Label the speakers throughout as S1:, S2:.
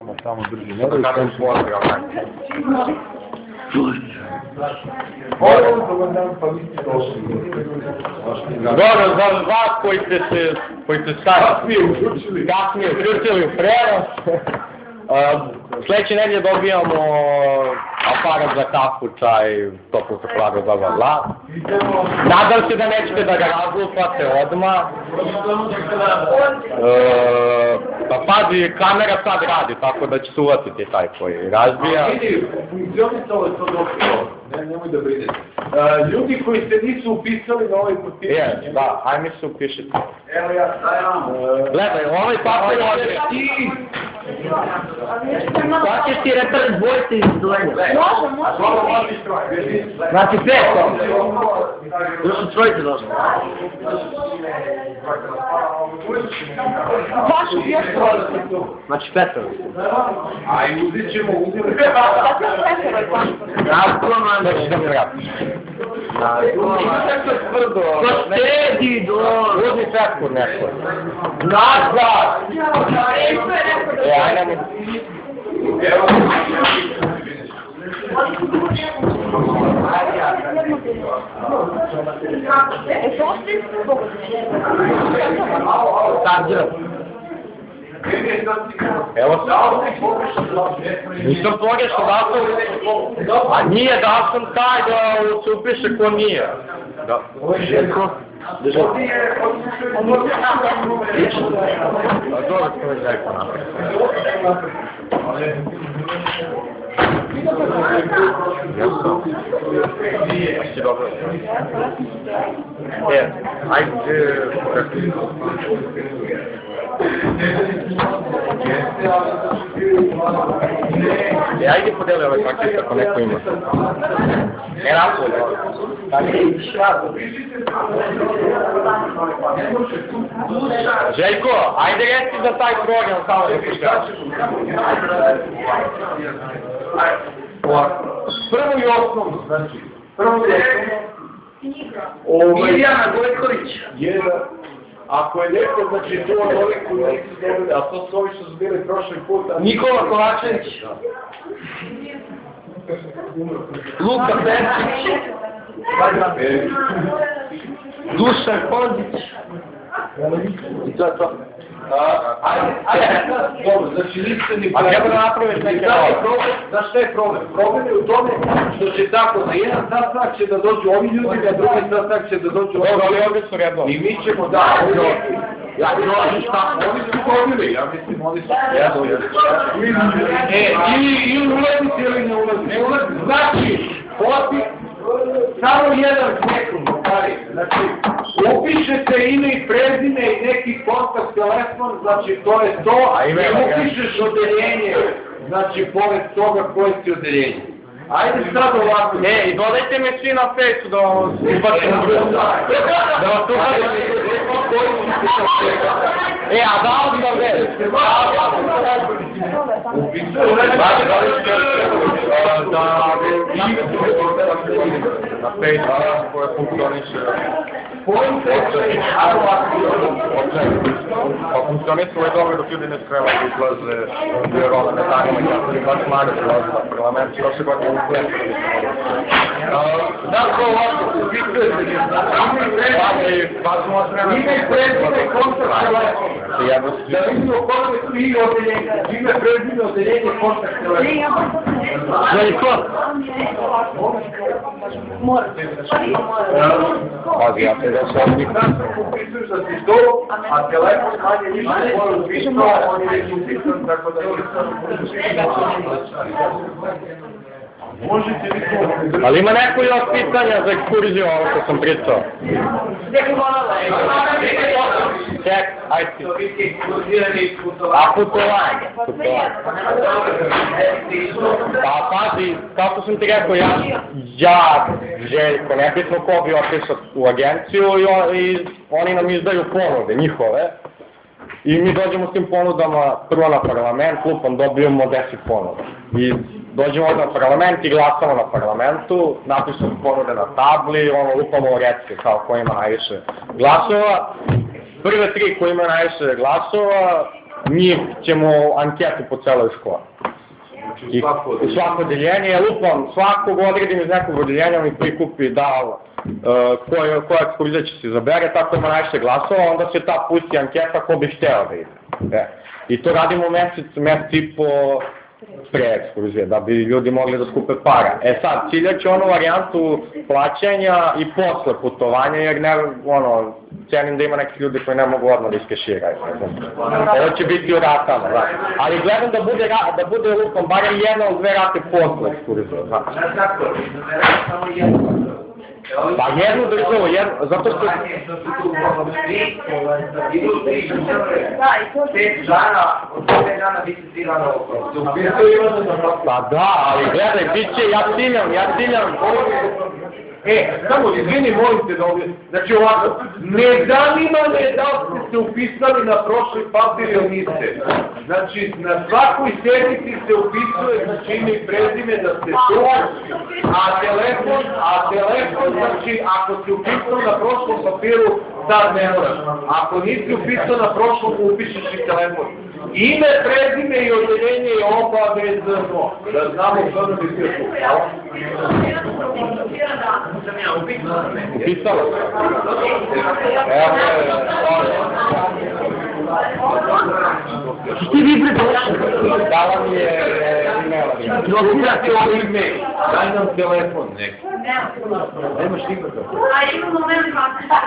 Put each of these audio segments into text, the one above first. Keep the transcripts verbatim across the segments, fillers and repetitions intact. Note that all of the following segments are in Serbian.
S1: Samo drži, ne da kažem svoj, onaj. Dobro, za vas koji ste se, koji ste kasnije uključili u prenos, sljedeće nedelje dobijamo aparat za kafu, čaj, toplu čokoladu, bla bla bla. Nadam se da nećete da ga razlupate odmah. Pa pazi, kamera sad radi, tako da će se uvatiti taj koji razbija.
S2: Vidi, funkcionisalo je to dobro, nemoj da brinete. Ljudi koji se nisu upisali na ovaj potpisanje...
S1: Je, da, ajme se upišite.
S2: Evo ja stavljam...
S1: Gledaj, ovaj papir ovdje...
S3: Kako ćeš ti repere dvojite iz dojenja?
S2: Može, može.
S3: Znači peto. Još su trojice došli.
S2: Vašu još trojice.
S3: Znači peto.
S2: Aj, uzit ćemo, uzit ćemo.
S3: Ja, prvo nam
S1: Neći da mi vratiš.
S3: Ko sedi do...
S1: Uzmi četku neko.
S2: Nazad!
S1: E, aj nemoj...
S2: Evo.
S1: Evo sam. Nisam pogrešao, da sam... A nije, da sam taj da se upiše ko nije. Da.
S3: Željko? Drža.
S1: A dobro što je Željko napravio. Jesi dobro? E, ajde... E, ajde podeli ove pakete ako neko ima. Ne napolje ovo. Željko, ajde reci za taj program samo da puštaš.
S2: Prvo i osnovno, znači, prvo i osnovno,
S3: Ilijana Gojković.
S2: jedan, ako je neko, znači, to od ovih koji nisu dobili, a to su ovi što su bili prošli puta.
S3: Nikola Kovačević. Luka Perčić. Dušan Kondić. I to je to.
S2: Ajde, ajde, dobro, znači niste ni...
S1: A treba da napraviš neke nove.
S2: Znaš šta je problem? Problem je u tome što će tako, na jedan sastanak će da dođu ovi ljudi, na drugi sastanak će da dođu ovi
S1: Dobro, ali
S2: ljudi.
S1: ovdje su redovni.
S2: I mi ćemo da... Ja ti dolaziš tako, oni su dobili, ja mislim, oni su dobili. E, ili ulazite ili ne ulazite. Ne ulazite, znači, oti, samo jedan sekund, znači, upišete ime i prezime i neki kontakt telefon, znači to je to, i upišeš odeljenje, znači pored toga koje si odeljenje. Ajde sad ovako.
S1: E, i dodajte me svi na fejsu da vas ubacim u grupu. Da vas ubacim u grupu. E, a da li da već? Na fejsu koje funkcioniše. Pa funkcioniše ovaj dobro dok ljudi ne skreva da izlaze jer ona ne zanima kako li baš mare prilaze na parlament. Prošle godine influencer da se mogu. Da, ko ovako, upisujete li? Pa smo osvrame.
S2: Ime i prezime kontakt telefon. Da vidimo koliko su i odeljenja. Ime, prezime, odeljenje, kontakt telefon.
S3: Željko?
S1: Pazi, ja se da se ovdje.
S2: Upisuješ da si to, a telefon manje više mora upisati, on je već upisan, tako da je možete vi to...
S1: Ali ima neko još pitanja za ekskurziju ovo što sam pričao? Ček, ajde ti. A putovanje? Putovanje. Pa pazi, kako sam ti rekao, ja, ja Željko, nebitno ko bi otišao u agenciju i, i oni nam izdaju ponude, njihove. I mi dođemo s tim ponudama prvo na parlament, lupom dobijemo deset ponuda. I dođemo na parlament i glasamo na parlamentu, napišemo ponude na tabli, ono lupamo recke kao ko ima najviše glasova. Prve tri koji ima najviše glasova njih ćemo anketu po celoj školi. I u svako odeljenje, ja lupam, svakog odredim iz nekog odeljenja mi prikupi da koja ekskurzija će se izabere, tako ima najviše glasova, onda se ta pusti anketa ko bi hteo da ide. I to radimo mesec, mesec i po pre ekskurzije, da bi ljudi mogli da skupe para. E sad, ciljat ću onu varijantu plaćanja i posle putovanja, jer ne, ono, cenim da ima nekih ljudi koji ne mogu odmah da iskeširaju. Ovo će biti u ratama, da. Ali gledam da bude, da bude lupom, barem jedna od dve rate posle ekskurzije, da. Pa jednu državu, jednu, zato što... Pa da, ali gledaj, bit će, ja ciljam, ja ciljam...
S2: E, samo, izvini, molim te da ovdje, znači ovako, ne zanima me da ste se upisali na prošli papir ili niste. Znači, na svakoj sednici se upisuje znači ime i prezime da ste tu, a telefon, a telefon, znači, ako si upisao na prošlom papiru, sad ne moraš. Ako nisi upisao na prošlom, upišeš i telefon. Ime, prezime i odeljenje je obavezno, da znamo što da bi bio tu.
S1: Upisala sam. Evo je...
S3: Ti vi predošli?
S1: Dala mi je e-maila.
S2: Drogirati ovo ime. Daj nam telefon neki. Nemaš nikada.
S4: A imamo velika.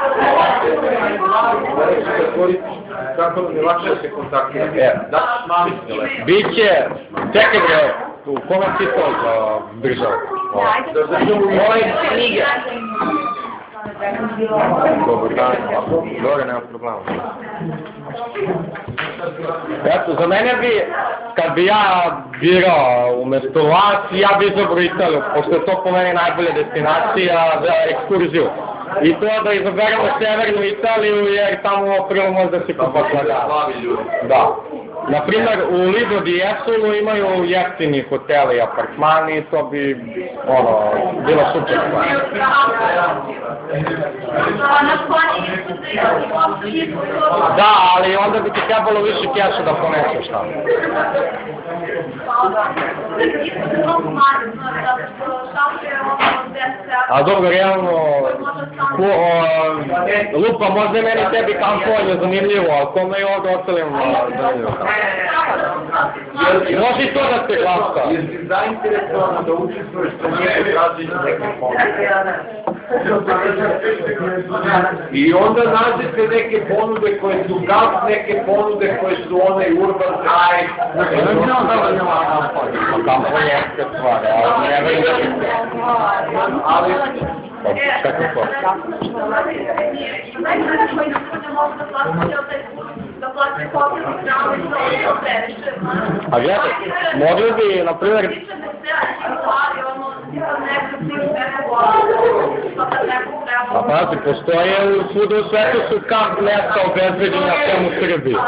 S2: Kako nam je lakše da se kontaktira? Da ćeš mami telefon.
S1: Biće... Čekaj bre, u kome si to za državu?
S2: Da ćemo moje knjige.
S1: Dobar dan. Dobro, nema problema. Eto, za mene bi, kad bi ja birao umjesto vas, ja bi izabrao Italiju, pošto je to po meni najbolja destinacija za ekskurziju. I to da izaberemo severnu Italiju, jer tamo prvo možda se kupa slagati. Da. Naprimjer, u Lido di Jesulu imaju jeftini hoteli i apartmani, to bi, ono, bilo super stvar. Da, ali onda bi ti trebalo više keša da poneseš tamo. A dobro, realno, lupa, možda je meni tebi kampovanje zanimljivo, ali kome je ovdje ostalim zanimljivo? Može to da se glasa.
S2: Jesi zainteresovana da učestvuješ sa njegov različite neke ponude? I onda nađete neke ponude koje su gas, neke ponude koje su onaj urban drive.
S1: Kampo je jeste stvar, ali ne velim da će... Ali... Kako to? A gledaj, mogli bi, na primjer... A pazi, postoje u svuda u svetu su kamp mjesta obezbeđenja svemu Srbiji.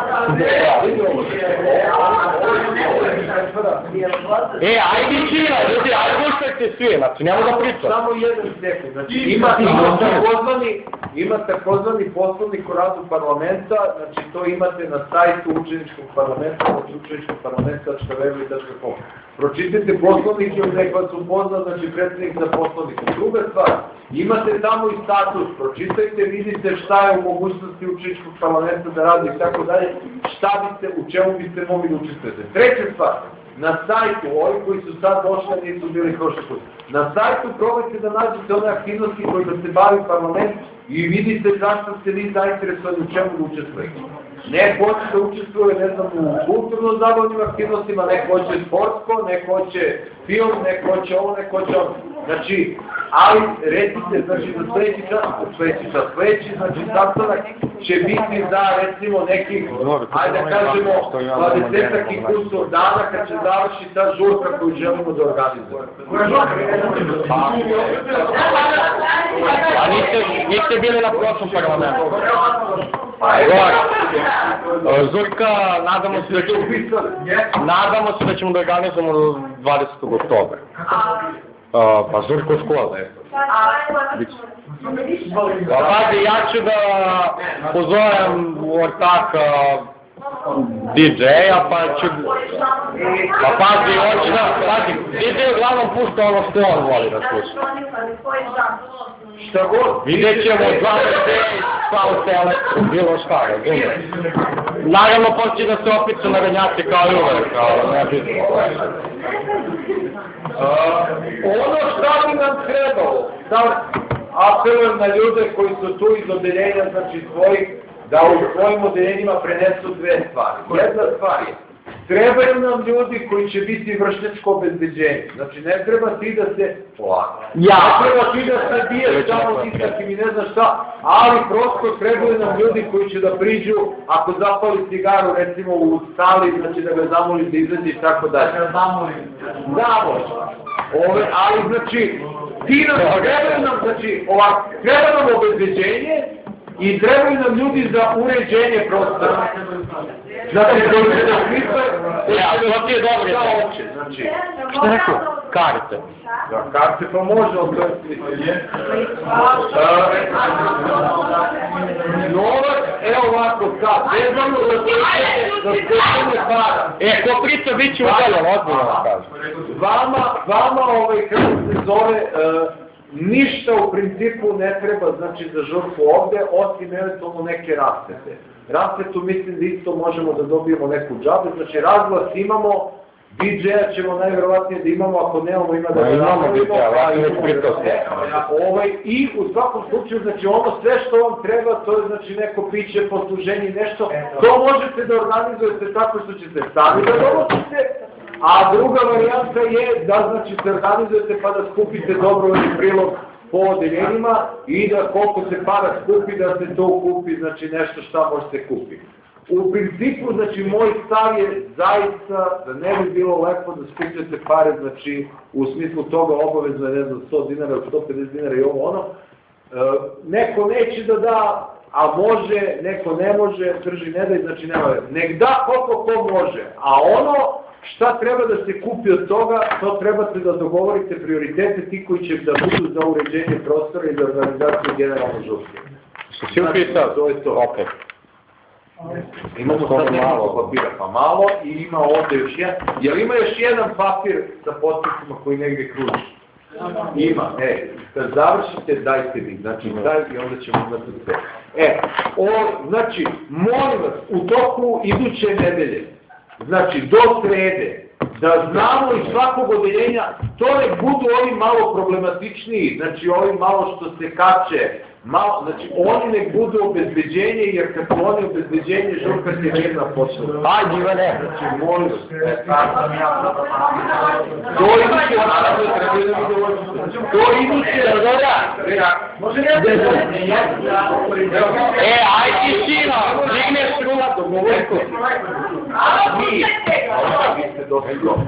S1: E, ajde čina, ljudi, ajde uštajte svi, znači nema da pričam.
S2: Samo jedan sekund, znači ima, ima takozvani, ima takozvani poslovnik o radu parlamenta, znači to imate na sajtu učeničkog parlamenta, znači učeničkog parlamenta što veruju da se pomoći. Pročitajte poslovnik i nek vas upozna, znači predsjednik za poslovnikom. Druga stvar, imate tamo i status, pročitajte, vidite šta je u mogućnosti učeničkog parlamenta da radi i tako dalje, šta biste, u čemu biste mogli da učestvujete. Treća stvar, na sajtu, ovi koji su sad došli, nisu bili prošli put, na sajtu probajte da nađete one aktivnosti koje da se bavi parlament i vidite zašto ste vi zainteresovani u čemu da učestvujete. Neko hoće da učestvuje, ne znam, u kulturno-zabavnim aktivnostima, neko hoće sportsko, neko hoće film, neko hoće ovo, neko hoće ovo. Znači, ali recite, znači, za sledeći čas, sledeći čas, sledeći, znači, sastanak će biti za, recimo, nekih, ajde da kažemo, dvadesetak i kusur dana kad će završi ta žurka koju želimo da organizujemo.
S1: A niste bili na prošlom parlamentu? Zurka, nadamo se da ćemo, nadamo se da ćemo da organizujemo do dvadesetog oktobra. Pa Zurka u škole. Pazi, ja ću da pozovem u ortaka di džeja, pa ću... Pa pazi, hoće da, pazi, di džej uglavnom pušta ono što on voli da sluša.
S2: Šta god.
S1: Vidjet ćemo dva džeja, salsa, elektro, bilo šta, razumiješ. Naravno, počne da se opicu na ranjače kao i uvek, kao ne bitno.
S2: Ono šta bi nam trebalo, sad apelujem na ljude koji su tu iz odeljenja, znači svojih, da u svojim odeljenjima prenesu dve stvari. Jedna stvar je, trebaju nam ljudi koji će biti vršnjačko obezbeđenje. Znači ne treba ti da se polako.
S1: Ja.
S2: Ne treba ti da se biješ samo tistakim i ne znaš šta, ali prosto trebaju nam ljudi koji će da priđu, ako zapali cigaru recimo u sali, znači da ga zamoli da izađe i tako dalje. Da ga zamoli. Zamoli. Ove, ali znači, ti nam trebaju nam, znači ovako, treba nam obezbeđenje i trebaju nam ljudi za uređenje prostora. Znači, koji će da smisle...
S1: Ja, to ti je dobro.
S2: Znači,
S1: šta je rekao? Karte.
S2: Da, karte pa može, ali to je smisle. Novac, evo ovako, sad, vezano da stečene para.
S1: E, ko priča, bit će udaljen, ozbiljno vam kažem.
S2: Vama, vama, ovaj, kako se zove, ništa u principu ne treba, znači, za žrtvu ovde, osim eventualno neke rasvete. Rasvetu mislim da isto možemo da dobijemo neku džabu, znači razglas imamo, di džeja ćemo najvjerovatnije da imamo, ako nemamo ima da...
S1: Da imamo di džeja, ovako već pritao
S2: se. I u svakom slučaju, znači ono sve što vam treba, to je znači neko piće, posluženje, nešto, to možete da organizujete tako što ćete sami da donosite, a druga varijanta je da znači se organizujete pa da skupite dobrovoljni prilog po odeljenjima i da koliko se para skupi, da se to kupi, znači nešto šta možete kupiti. U principu, znači, moj stav je zaista da ne bi bilo lepo da skupljate pare, znači, u smislu toga obavezno je, ne znam, sto dinara, sto pedeset dinara i ovo ono. E, neko neće da da, a može, neko ne može, drži ne daj, znači nema. Nek da koliko ko može, a ono šta treba da se kupi od toga, to trebate da dogovorite prioritete ti koji će da budu za uređenje prostora i za organizaciju generalno žurke.
S1: Što si upisao?
S2: To je to.
S1: Ok.
S2: Imamo sad nekoliko papira, pa malo i ima ovde još jedan. Jel ima još jedan papir sa potpisima koji negdje kruži? Ima, e, kad završite dajte mi, znači daj i onda ćemo imati sve. E, o, znači, molim vas, u toku iduće nedelje, znači do srede, da znamo iz svakog odeljenja, to ne budu ovi malo problematičniji, znači ovi malo što se kače, malo, znači oni nek budu obezbeđenje, jer kad su oni obezbeđenje, žurka se mirna počne.
S1: Ajde, Ivane!
S2: Znači, molim vas, to iduće, to iduće, može ne?
S1: E, ajde Sina, digneš ruku, dogovorko.
S2: A, vi, vi ste dosta dobro.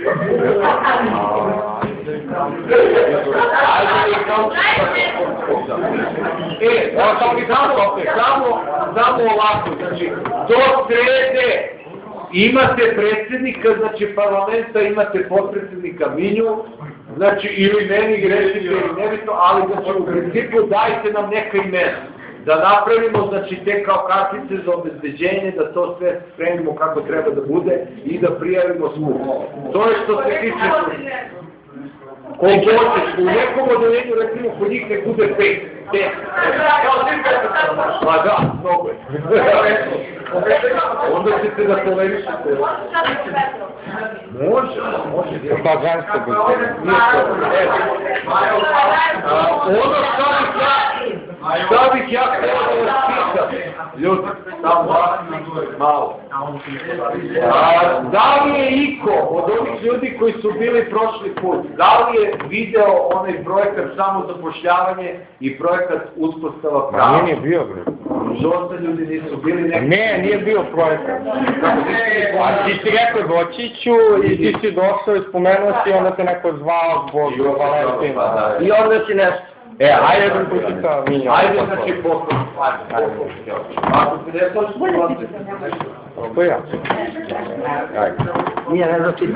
S2: E, samo, samo ovako, znači, do srede imate predsjednika, znači parlamenta, imate potpredsjednika Minju, znači, ili meni grešite, ili nebitno, ali znači, u principu dajte nam neka imena. Da napravimo, znači, te kao kartice za obezbeđenje, da to sve spremimo kako treba da bude i da prijavimo skup. To je što se tiče... Ko hoćeš, u nekom odeljenju, recimo, kod njih ne bude pet. Pet. Pa da, mnogo je. Onda ćete da polemišete. Može, može.
S1: Pa žensko bi.
S2: Ono šta bih ja, šta bih ja htio da vas pitam, ljudi, samo malo. Da li je iko od ovih ljudi koji su bili prošli put, da li je video onaj projekat samozapošljavanje i projekat uspostava prava?
S1: Ma nije bio, bre.
S2: Dosta ljudi nisu bili neki...
S1: Ne, nije bio projekat. A ti si rekao doći ću i ti si došao i spomenuo si, onda te neko zvao zbog Valentina. I onda si nešto. E, ajde da putica Minja.
S2: Ajde, znači, posle. Ako se ne slaži, posle.
S1: To ja. Ajde.
S3: Nije, ne znači.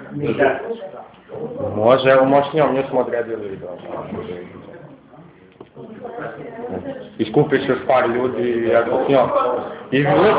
S1: Može, evo moćnijom, nju smo odredili video. I skupiš još par ljudi i jedno s njom. I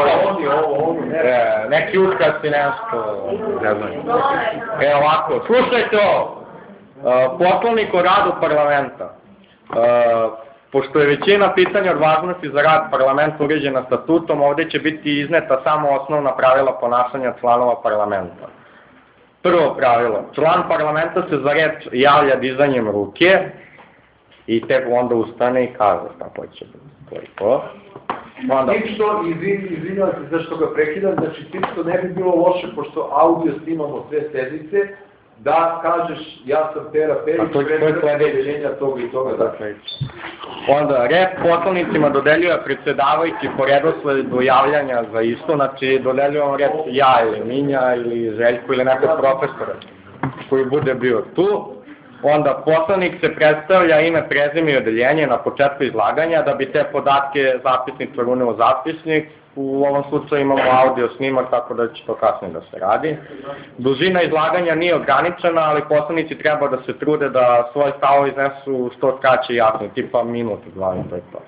S1: e, neki utkasti nešto, ne znam. E ovako, slušajte ovo. E, Poslovnik o radu parlamenta. E, pošto je većina pitanja od važnosti za rad parlamenta uređena statutom, ovdje će biti izneta samo osnovna pravila ponašanja članova parlamenta. Prvo pravilo. Član parlamenta se za reč javlja dizanjem ruke i tek onda ustane i kaže šta hoće da to. Onda...
S2: Tim što, izvinjam se zašto ga prekidam, znači tim što ne bi bilo loše, pošto audio snimamo sve sednice, da kažeš ja sam Pera Perić, predstavljenja toga i toga. Da.
S1: Onda, red poslanicima dodeljuje predsjedavajući po redosledu javljanja za isto, znači dodeljujemo red ja ili Minja ili Željko ili nekog profesora koji bude bio tu. Onda poslanik se predstavlja ime, prezime i odeljenje na početku izlaganja, da bi te podatke zapisnik pruneo u zapisnik. U ovom slučaju imamo audio snimak, tako da će to kasnije da se radi. Dužina izlaganja nije ograničena, ali poslanici treba da se trude da svoje stavove iznesu što kraće i jasno, tipa minut, glavno, to je to.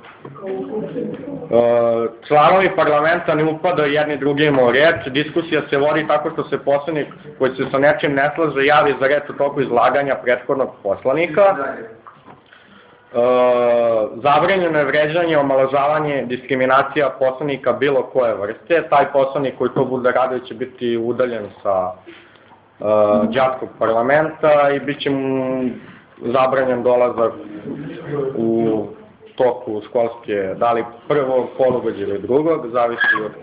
S1: E, članovi parlamenta ne upadaju jedni drugima u reč, diskusija se vodi tako što se poslanik koji se sa nečim ne slaže javi za reč u toku izlaganja prethodnog poslanika. E, zabranjeno je vređanje, omalovažavanje, diskriminacija poslanika bilo koje vrste. Taj poslanik koji to bude radio će biti udaljen sa e, đačkog parlamenta i bit će mu zabranjen dolazak u toku školske, da li prvog polugođa ili drugog, zavisi od...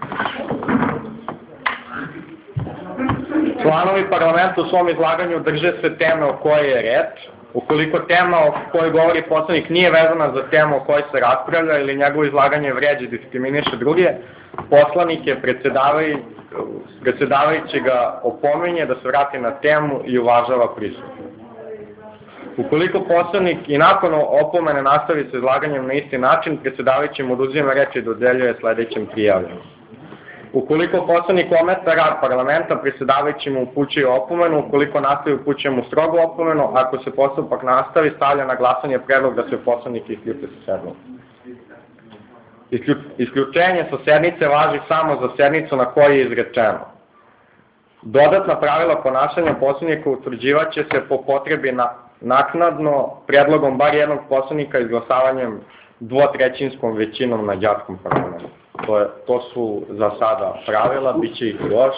S1: Članovi parlamenta u svom izlaganju drže se teme o kojoj je reč. Ukoliko tema o kojoj govori poslanik nije vezana za temu o kojoj se raspravlja ili njegovo izlaganje vređa i diskriminiše druge, poslanik je predsjedavajući ga opominje da se vrati na temu i uvažava prisutnost. Ukoliko poslanik i nakon opomene nastavi sa izlaganjem na isti način, predsjedavajući mu oduzima reč i dodeljuje sledećem prijavljenom. Ukoliko poslanik ometa rad parlamenta, predsjedavajući mu upućuje opomenu, ukoliko nastavi upućuje mu strogu opomenu, ako se postupak nastavi, stavlja na glasanje predlog da se poslanik isključi sa sednice. Isključenje sa sednice važi samo za sednicu na kojoj je izrečeno. Dodatna pravila ponašanja poslanika utvrđivaće se po potrebi na naknadno predlogom bar jednog poslanika izglasavanjem dvotrećinskom većinom na đačkom parlamentu. To, je, to su za sada pravila, bit će ih još.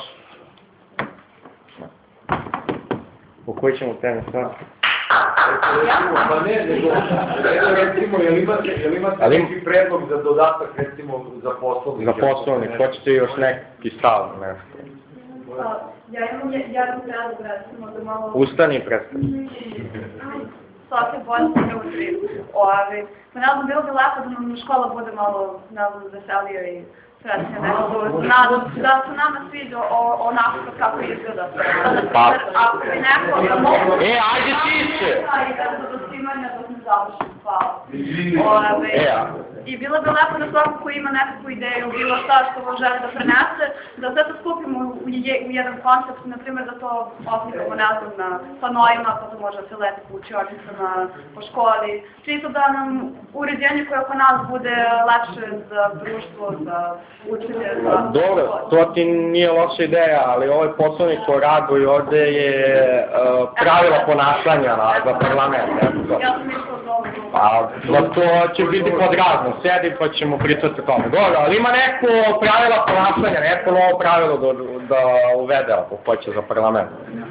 S1: U koji ćemo teme sad?
S2: Pa ne, nego, recimo, je li imate neki predlog za dodatak, recimo, za poslovnik?
S1: Za poslovnik, hoćete još neki stav, nešto?
S4: Ja imam jednu predlog, recimo, da malo...
S1: Ustani i predstavi.
S4: Svake bolje se utri. Pa ne znam, bilo bi lepo da nam škola bude malo, ne znam, veselija i srećnija nešto. Da se nama sviđa onako kako izgleda. Ako bi neko da mogu...
S1: E, ajde ti se!
S4: I da se do snimanja dok ne završim, hvala. I bilo bi lepo da svako ko ima nekakvu ideju, bilo šta što želi da prenese, da sve to skupimo u jedan koncept, na primjer da to oslikamo, ne znam, na panojima, pa to može da se leti po učionicama, po školi. Čisto da nam uređenje koje oko nas bude lepše za društvo, za učenje, za...
S1: Dobro, to ti nije loša ideja, ali ovaj poslovnik o radu i ovde je pravila ponašanja za parlament.
S4: Ja sam mislila da ovo...
S1: Pa, to će biti pod razno, sedi pa ćemo pričati o tome. Dobro, ali ima neko pravila ponašanja, neko novo pravilo da, da uvede ako hoće za parlament.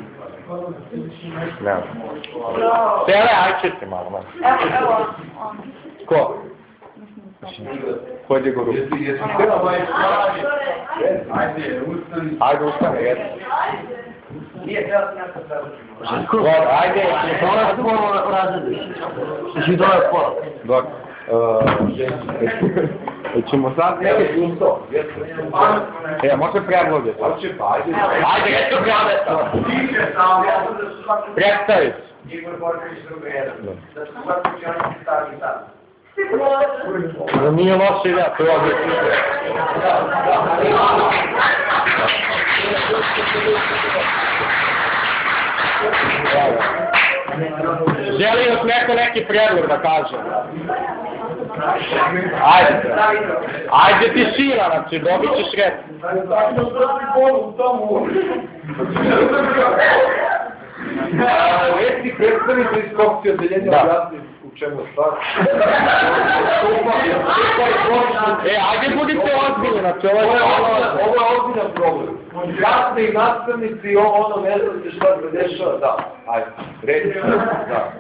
S1: Ne znam. Tele, aj ćete malo, malo.
S4: Evo, evo.
S1: Ko? Ko je digo ruku? Ajde, ustane, jedi. Dobro, ajde,
S3: Dole pola u razredu. Znači dole pola.
S1: Dobro. Ćemo sad neke isto. E, može predloge sad? Ajde, reći predloge. Predstavi. Nije loša ideja, to je ovdje. želi još neko neki predlog da kaže? Ajde, ajde tišina, znači dobit ćeš red.
S2: Reci predstavite iz kog ti odeljenja objasni u čemu je stvar.
S1: E, ajde budite ozbiljni, znači ovo je
S2: ovo je ozbiljan problem. Jasni i nastavnici i ono ne znate šta se dešava, da, ajde, reci, da.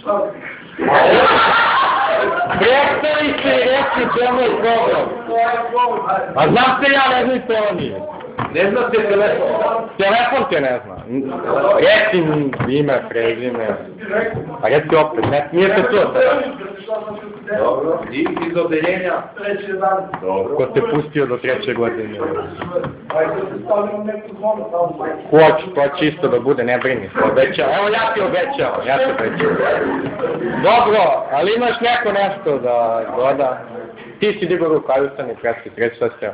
S1: Predstavi se i reci čemu je problem. A znam se ja, ne znam se ovo nije.
S2: Ne znate telefon?
S1: Telefon te ne zna. Reci ime, prezime. A reci opet, nije se to sada.
S2: Dobro, i iz odeljenja?
S5: Treći dan.
S2: Dobro.
S1: Ko te pustio do treće godine?
S5: Ajde se stavimo neku zvonu tamo.
S1: Hoću, to će isto da bude, ne brini se, obećao. Evo ja ti obećao, ja ti obećao. Dobro, ali imaš neko nešto da doda? Ti si digao ruku, ajde ustani, presti, reći šta ste.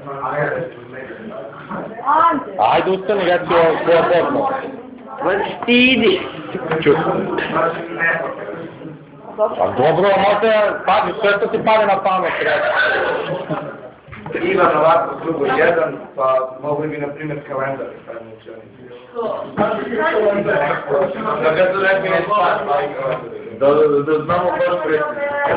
S1: Ajde ustani, reći ovo svoje odno.
S3: Stidi.
S1: Čuti. Pa dobro, možda, pazi, sve što ti pade na pamet, reći.
S5: Ivan ovako drugo jedan, pa mogli bi na primjer kalendar. Da ga to ne bi ne spati.
S2: Da znamo baš predsjedno.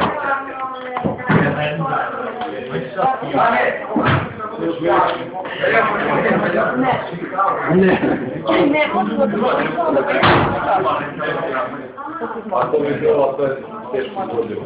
S2: A to bi bilo, to je teško godilo.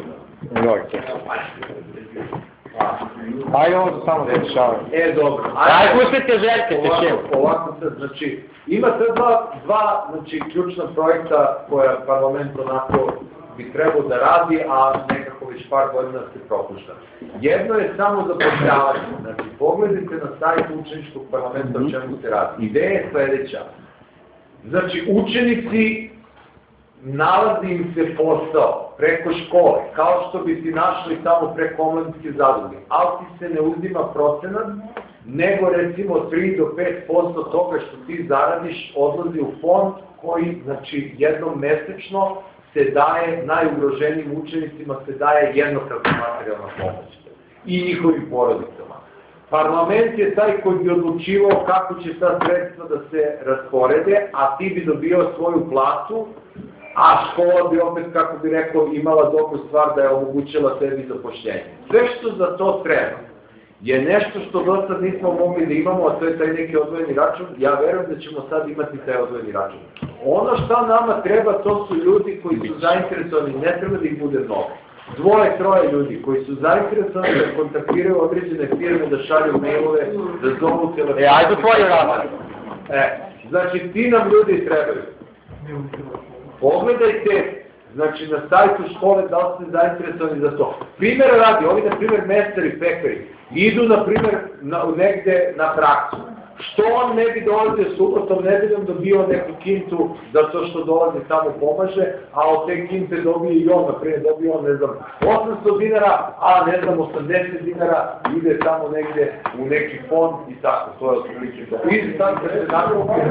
S1: Ajde ovo samo da rješavam.
S2: E, dobro.
S1: Ajde, pustite Željke, tišinu.
S2: Ovako se, znači, ima te dva, dva, znači, ključna projekta koja parlament onako bi trebao da radi, a nekako već par godina se propušta. Jedno je samo zapošljavanje. Znači, pogledajte na sajt učeničkog parlamenta o čemu se radi. Ideja je sledeća. Znači, učenici nalazi im se posao preko škole, kao što bi ti našli tamo preko omladinske zadruge, ali ti se ne uzima procenat, nego recimo tri do pet posto toga što ti zaradiš odlazi u fond koji, znači, jednom mesečno se daje najugroženijim učenicima, se daje jednokratna materijalna pomoć i njihovim porodicama. Parlament je taj koji bi odlučivao kako će ta sredstva da se rasporede, a ti bi dobio svoju platu, a škola bi opet, kako bi rekao, imala dobru stvar da je omogućila sebi zapošljenje. Sve što za to treba je nešto što do sad nismo mogli da imamo, a to je taj neki odvojeni račun. Ja verujem da ćemo sad imati taj odvojeni račun. Ono šta nama treba, to su ljudi koji su zainteresovani, ne treba da ih bude mnogo. Dvoje, troje ljudi koji su zainteresovani da kontaktiraju određene firme, da šalju mailove, da zovu telefonu.
S1: E, ajde tvoje rada.
S2: E, znači ti nam ljudi trebaju. Pogledajte, znači na sajtu škole da li ste zainteresovani za to. Primjera radi, ovi na primjer mestari, pekari, idu na primjer na, negde na praksu. Što on ne bi dolazio subotom, nedeljom dobio neku kintu zato što dolazi tamo pomaže, a od te kinte dobije i on, naprimjer dobije on, ne znam, osamsto dinara, a ne znam, osamdeset dinara, ide tamo negde u neki fond i tako, to je otprilike to. I sad kad se nakupi,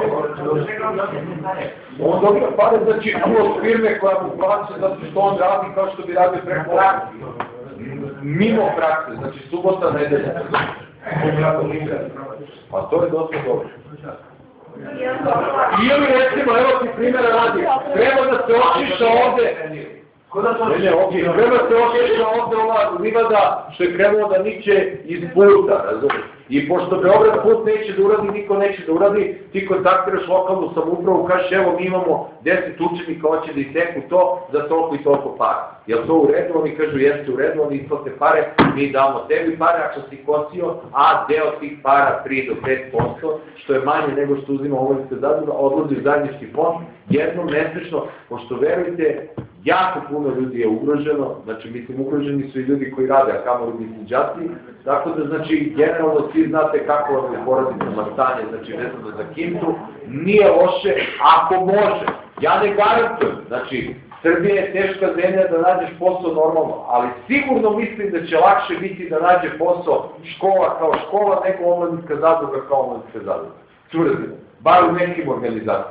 S2: on dobija pare, znači, od firme koja mu plaća zato što on radi kao što bi radio preko prakse. Mimo prakse, znači subota, nedelja. A to je dosta dobro. Ili recimo, evo ti primjera radi, treba da se očiša ovde, ne, ne, ovdje, treba da se očiša ovde ova livada što je krenuo da niče iz puta, razumiješ? I pošto Beograd put neće da uradi, niko neće da uradi, ti kontaktiraš lokalnu samoupravu, kažeš evo mi imamo deset učenika, hoće da iseku to za toliko i toliko para. Jel to u redu? Oni kažu jeste u redu, oni isplate pare, mi damo tebi pare ako si kosio, a deo tih para tri do pet posto, što je manje nego što uzima omladinska zadruga, odlazi u zajednički fond, jednom mesečno, pošto verujte, jako puno ljudi je ugroženo, znači mislim ugroženi su i ljudi koji rade, a kamo ljudi sniđati, tako da znači generalno svi znate kako vam je porodicama stanje, znači vezano za kintu, nije loše ako može, ja ne garantujem, znači Srbija je teška zemlja da nađeš posao normalno, ali sigurno mislim da će lakše biti da nađe posao škola kao škola nego omladinska zadruga kao omladinska zadruga. Tvrdim, bar u nekim organizacijama.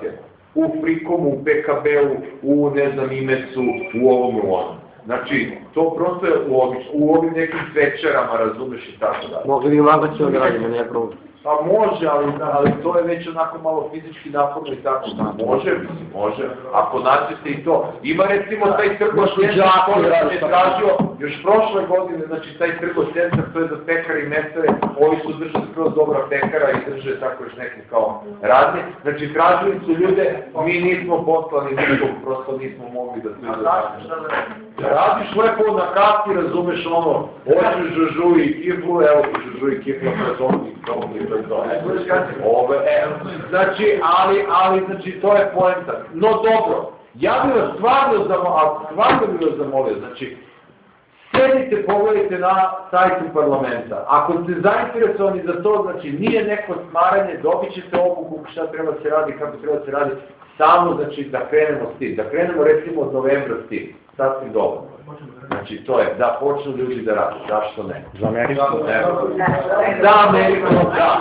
S2: u Frikomu, u P K B-u, u, ne znam, Imecu, u ovom u onom. Znači, to prosto je logično, u ovim nekim večerama, razumeš i tako da.
S3: Mogli bi magaćemo da radimo, nije problem.
S2: Pa može, ali, ali to je već onako malo fizički naporno i tako da. Može, mislim, može. Ako naćete i to. Ima recimo taj trgovački centar koji sam je tražio još prošle godine, znači taj trgovački centar, to je za pekare i mesare, ovi su drže skroz dobra pekara i drže tako još neke kao radnje. Znači tražili su ljude, mi nismo poslali nikog, prosto nismo mogli da se da radiš lepo na kasti, razumeš ono, hoćeš žužu i kiflu, evo ti žužu i kiflu, prezovni, to je to. Ove, e, znači, ali, ali, znači, to je poenta. No dobro, ja bih vas stvarno zamolio, stvarno bih vas zamolio, znači, sedite, pogledajte na sajtu parlamenta. Ako ste zainteresovani za to, znači, nije neko smaranje, dobit ćete obuku šta treba se radi, kako treba se radi, samo, znači, da krenemo s tim. Da krenemo, recimo, od novembra s tim. Sasvim dovoljno. Znači, to je da počnu ljudi da radi. Zašto ne?
S1: Za Ameriku?
S2: Za Ameriku, da.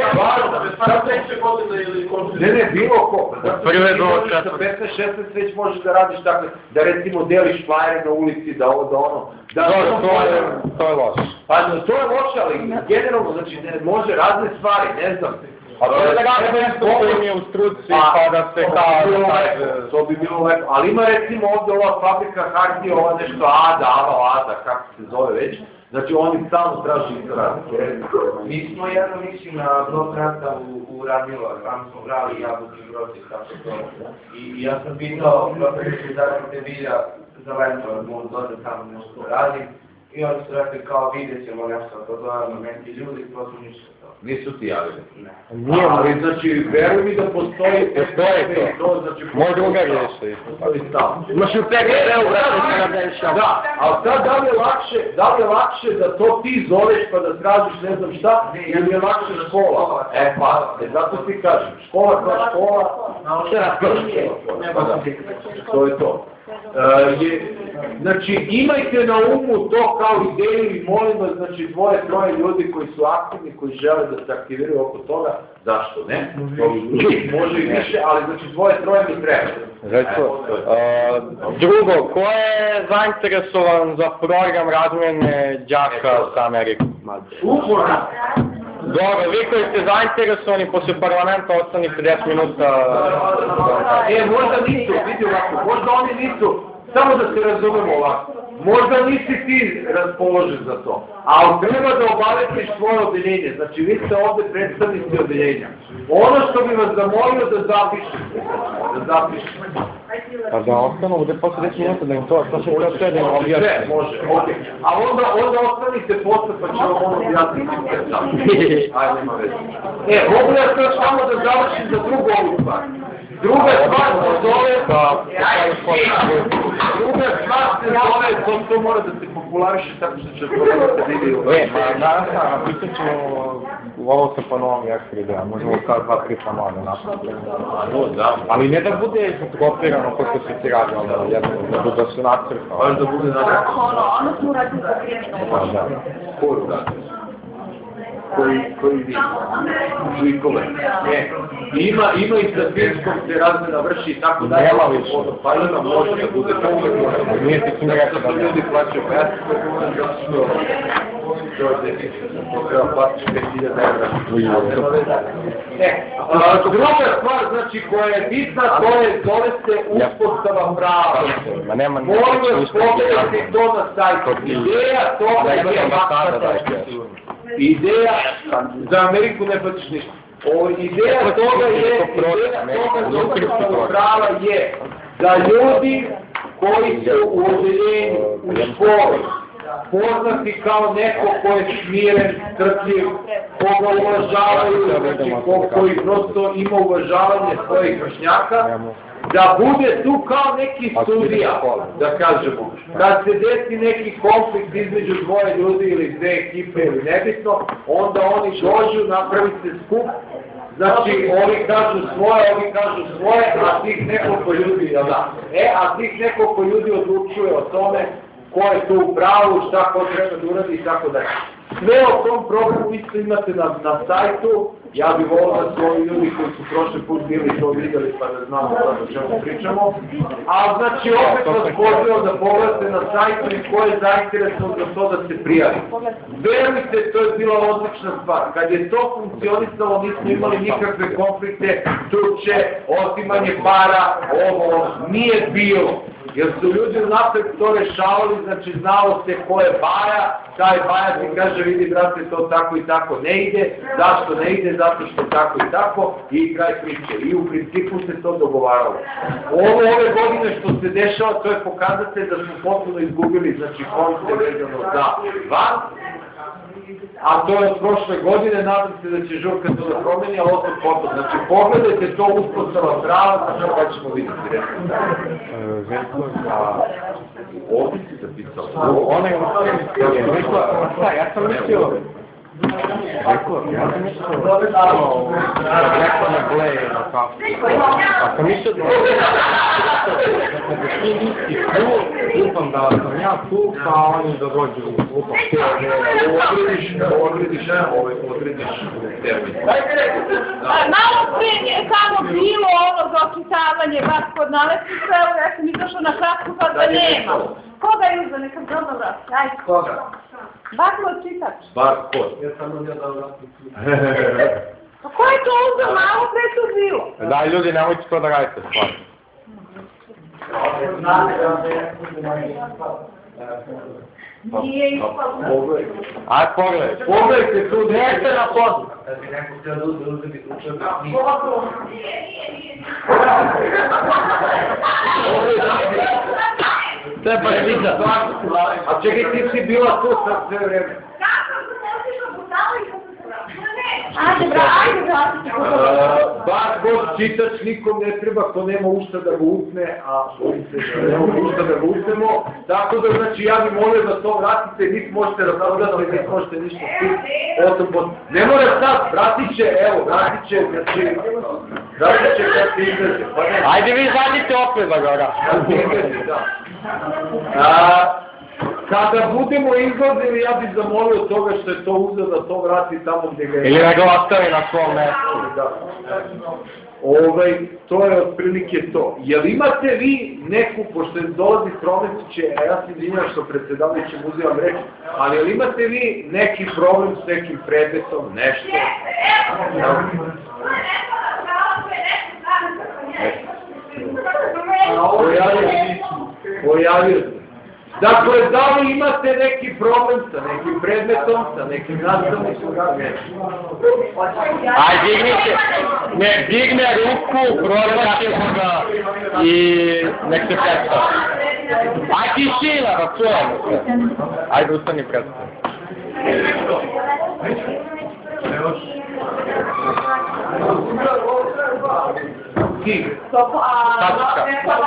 S2: Ne, ne, bilo ko.
S1: Prve do
S2: četvrte. petnaest šesnaest već možeš da radiš tako, da recimo deliš flajere na ulici, da ovo, da ono. Da,
S1: to je loše.
S2: Pa to je loše, ali generalno, znači, može razne stvari, ne znam.
S1: A to je da ga nešto koji je u struci, pa da se kao...
S2: To bi bilo lepo, ali ima recimo ovdje ova fabrika hartija, ova nešto Ada, Ava, Ada, kako se zove već, znači oni stalno traži isto radnike.
S5: Mi smo jedno mislim na blok rata u Radmilo, tamo smo brali jabuki brodi, tako to. I ja sam pitao, profesor, da ćete bilja za lento, mogu dođe tamo nešto radim. I oni su rekli kao vidjet ćemo nešto, to dojavno menti ljudi, prosto ništa to.
S2: Nisu ti javili?
S5: Ne.
S2: Nije, ali znači, veruj mi da postoji...
S1: Postoji to. Moj drugar je što isto.
S2: Postoji stav.
S3: Imaš u P K B-u, brate,
S2: da, ali sad da li je lakše, da li je lakše da to ti zoveš pa da tražiš ne znam šta, ili je lakše škola? E pa, e, zato ti kažem, škola kao škola, to je to. Uh, je, znači, imajte na umu to kao ideju i molim vas, znači, dvoje, troje ljudi koji su aktivni, koji žele da se aktiviraju oko toga, zašto ne? Može i više, ali znači dvoje, troje mi treba.
S1: Recimo, uh, drugo, ko je zainteresovan za program razmjene đaka sa Amerikom?
S2: Uporno!
S1: Dobro, vi koji ste zainteresovani, posle parlamenta ostanite deset minuta...
S2: E, možda nisu, vidi ovako, možda oni nisu, samo da se razumemo ovako, možda nisi ti raspoložen za to, ali treba da obavetiš svoje odeljenje, znači vi ste ovdje predstavnici odeljenja. Ono što bi vas zamolio da zapišete, da zapišete.
S1: Pa da ostanu ovdje posle deset minuta da im to, to se to sve da im objasni.
S2: Sve, može, okej. A onda, onda ostanite posle pa ćemo ono objasniti sve sam. Ajde, nema veze. E, mogu ja sad samo da završim za drugu ovu stvar. Druga stvar se zove... Druga stvar se zove, to, to mora da se populariše tako što će to da se vidi.
S1: E, ma danas sam, pitat ćemo ovo se po novom ekstra, možemo sad dva, tri samo da napravimo. Ali ne da bude fotokopirano kako se ti radi, ali jedno, da se nacrta.
S2: Baš da bude nacrta.
S4: Ono, ono smo uradili za kriminalno.
S2: Koju da? Koji, koji vidi? Žikove. Ne. Ima, ima i sa Finskom se razmena vrši i tako da.
S1: Nema više.
S2: Pa ima, može da bude tako.
S1: Nije ti ti mi rekao da
S2: ljudi plaćaju, pa ja sam se govorim da su to je to treba platiš pet hiljada evra. E, druga stvar, znači, koja je bitna, to je, zove se uspostava prava. Molim vas, pogledajte to na sajtu. Ideja toga je Ideja, za Ameriku ne platiš ništa. O, ideja toga je, ideja toga za uspostava prava je da ljudi koji su u odeljenju, u školi, poznati kao neko ko je smiren, strpljiv, koga uvažavaju, znači ko, koji prosto ima uvažavanje svojih vršnjaka, da bude tu kao neki sudija, da kažemo. Kad se desi neki konflikt između dvoje ljudi ili dve ekipe ili nebitno, onda oni dođu, napravite skup, znači ovi kažu svoje, ovi kažu svoje, a tih nekoliko ljudi, jel da? E, a tih nekoliko ljudi odlučuje o tome ko je tu u pravu, šta ko treba da uradi i tako dalje. Sve o tom programu isto imate na, na sajtu. Ja bih volio da su ovi ljudi koji su prošli put bili to vidjeli pa da znamo sad o čemu pričamo. A znači opet vas pozivam da pogledate na sajtu i ko je zainteresovan za to da se prijavi. Verujte, to je bila odlična stvar. Kad je to funkcionisalo, nismo imali nikakve konflikte, tuče, otimanje para, ovo nije bilo. Jer su ljudi unapred to rešavali, znači znalo se ko je Baja, taj Baja ti kaže vidi brate to tako i tako ne ide, zašto ne ide, zato što tako i tako i kraj priče. I u principu se to dogovaralo. Ovo ove godine što se dešava, to je pokazatelj da smo potpuno izgubili, znači konce vezano za van, a to je od prošle godine, nadam se da će Žurka to da promeni, ali opet potom. Znači, pogledajte to uspostava prava, znači kada ćemo vidjeti rezultat.
S1: Veliko,
S2: Ovdje si zapisao.
S1: Ona je Veliko, šta, ja sam mislio, Veliko, ja sam mislio, kad neko ne bleje na kafu, a sam mislio da da ti nisi tu, upam da sam ja tu, pa oni da dođu, upam.
S2: Odrediš, odrediš, odrediš termin.
S4: Malo prije je samo bilo ono za očitavanje vas kod naletnica, evo ja sam izašla na kratku pa da nema. Koga je uzeo, nekam dobro vrati, ajde.
S2: Koga?
S4: Barkod čitač.
S2: Barkod.
S5: Ja sam uzeo da vrati.
S4: Pa ko je to uzeo, malo pre tu bilo?
S1: Daj ljudi, nemojte to da radite, stvarno.
S5: Znate da je
S4: Nije ispalo.
S1: Ajde, pogledaj.
S2: Pogledajte tu, nešto na poslu.
S5: da bi neko htio da uzme, uzme bi učeo da knjigu.
S2: To je pa šlica. A čekaj, ti si bila tu sad sve vreme.
S4: Ajde, bra, ajde, bra.
S2: Bar god čitač nikom ne treba ko nema ušta da ga utne, a bojim se da nema ušta da ga utnemo. Tako da, znači, ja bih molio da to vratite, niti možete da pogledate, niti možete ništa stiti. Potom, potom. Ne mora sad, vratit će, evo, vratit će, znači, vratit će kad se izraze.
S1: Ajde vi zadnjite opet da ga
S2: vrati. Da. A, kada budemo izlazili, ja bih zamolio toga što je to uzeo da to vrati tamo gdje ga je.
S1: Ili da ga ostavi na svom mestu.
S2: Da. Ovaj, to je otprilike to. Jel imate vi neku, pošto dolazi Prometiće, a ja se izvinjam što predsjedavajućem uzivam reći, ali jel imate vi neki problem s nekim predmetom, nešto? Pojavio se. Pojavio se. Dakle, da li imate neki problem sa nekim predmetom, sa nekim nastavnicom?
S1: Aj, dignite, ne, digne ruku, proraćemo ga i nek se predstavi. Aj, tišina, da čujemo se. Ajde, ustani predstavi.
S2: Ti.
S1: Tačka.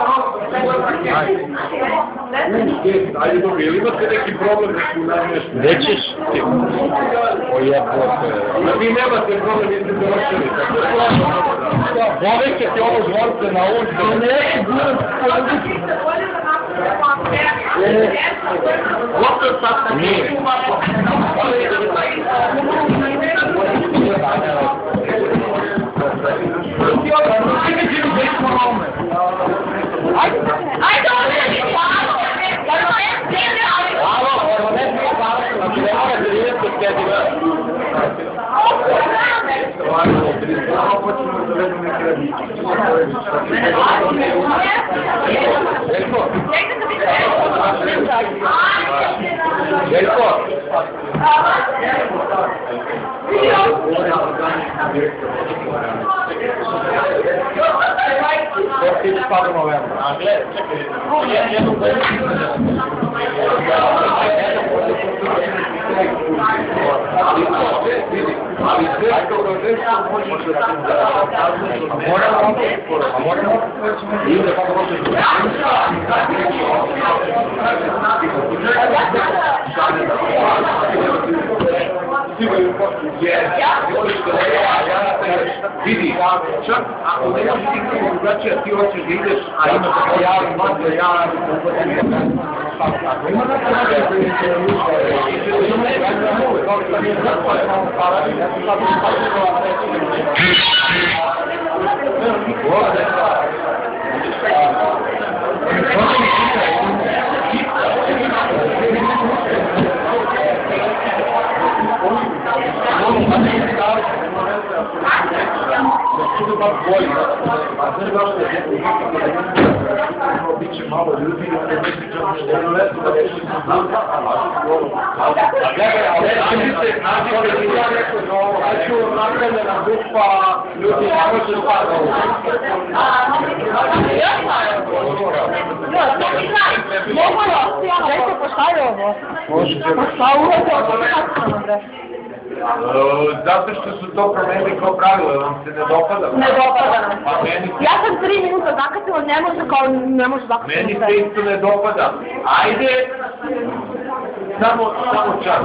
S2: Ajde, dobro, jel imate neki problem da su najmešli?
S1: Gde ćeš ti? Ojebote.
S2: Vi nemate problem, jeste završili.
S1: Zove će ti ovo zvonce na ulicu. Neki budu Nije.
S4: Ajde, ovdje, hvala!
S1: Hvala, ovo ne smije hvala, znači ne mora da vidjeti kod tebi. Veljko? Veljko? To ti spadamo vremena. A gled, čekaj, jednu
S2: ali sve što nešto možeš da ti da
S1: moramo opet, a moramo opet i da pa možeš
S2: vidi, čak ako ne možeš ti drugačije, ti hoćeš da ideš, a imaš da javim, ja Ako ima neka nagrada koji će da ušla, biće malo ljudi, onda misli čak što je leto da će se znati, a gledaj, ali nađite, nađite, ja rekao za ovo, a ću napravljena grupa, ljudi ne može da ovo.
S4: Mogu li? Neko pošalje ovo?
S2: Možete.
S4: Pa uvijek je ovo bre.
S2: Zato što su to promenili kao pravilo, jer vam se ne dopada.
S4: Ne dopada nam.
S2: Pa meni...
S4: Ja sam tri minuta zakasila, ne može kao, ne može zakasila.
S2: Meni se isto ne dopada. Ajde! Samo, samo čas.